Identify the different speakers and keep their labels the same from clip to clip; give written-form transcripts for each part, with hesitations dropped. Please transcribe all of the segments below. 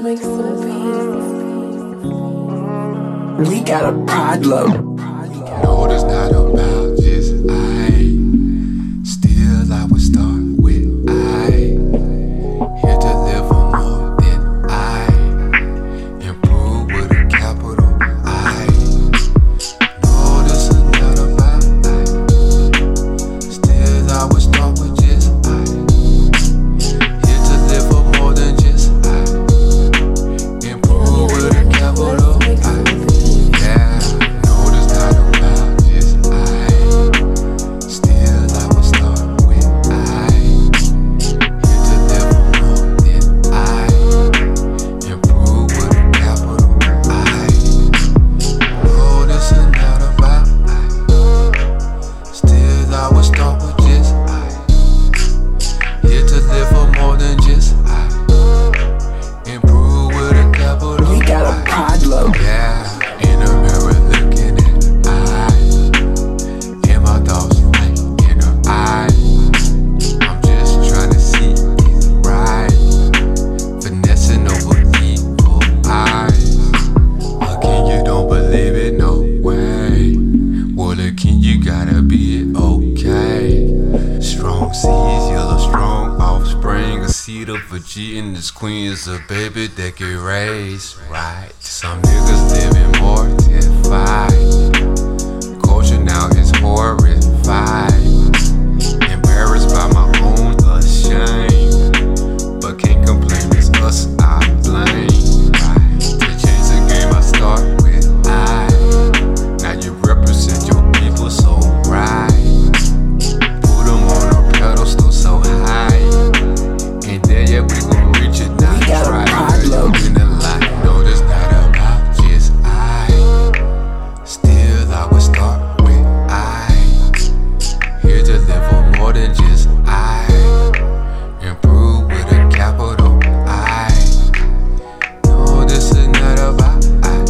Speaker 1: makes the beat.
Speaker 2: We got a problem.
Speaker 3: No, it's not about just I. Still, I would start with I. Here to live for more than I. Improve with a capital I. No, this is not about I. Still, I would start with just I. Here to live for more than just I. Improve with a capital I. Yeah, no, this not about just I. Still, I would start with I. Here to live for more than I. Improve with a capital I. No, this is not about I. Still, I would start with just I. Here to live for more than just I. Improve with a capital
Speaker 2: We got a
Speaker 3: I.
Speaker 2: problem.
Speaker 3: Yeah, in the mirror looking at I. In my thoughts, like in her eyes. I'm just trying to see it right. Finessing over evil eyes. Again, you don't believe it, no way. Well, again, you gotta be okay. Strong seeds, yellow strong offspring. A seed of a G and this queen is a baby that get raised right. Some niggas living mortified. Culture now is horrified. Embarrassed by my own ashamed. But can't complain, it's us I blame. Right. To change the game, I start with I. Now you represent your people so right. Put them on a pedestal so high. And there, yeah, we gon' reach it now.
Speaker 2: We got a
Speaker 3: Try
Speaker 2: problem.
Speaker 3: in the light. No, this not about just I. Still, I would start with I. Here to live for more than just I. Improve with a capital I. No, this is not about I.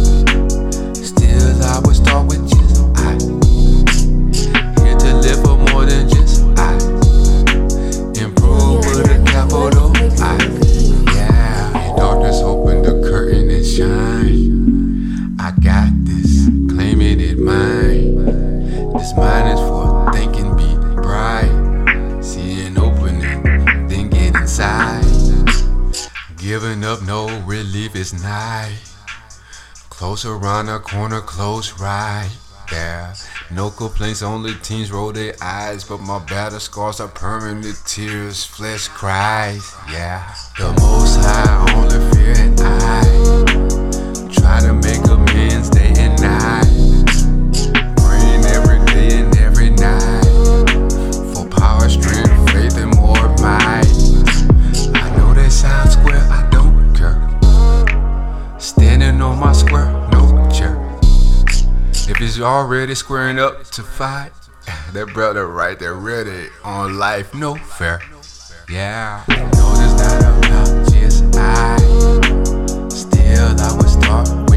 Speaker 3: Still, I would start with just I. Here to live for more than just I. Improve with a capital I. Yeah, in darkness, open the curtain and shine. I got this, claiming it mine. This mine is for thinking, be bright. Seeing opening, then get inside. Giving up, no relief is nigh. Close around the corner, close right there. No complaints, only teens roll their eyes. But my battle scars are permanent tears, flesh cries. Yeah, the most high, only fear and I. Try to make amends day and night. Praying every day and every night. For power, strength, faith, and more might. I know that sounds square, I don't care. Standing on my square, no chair. If it's already squaring up to fight, that brother right there ready on life, no fair. Yeah, no, this not about just I. Still, I would start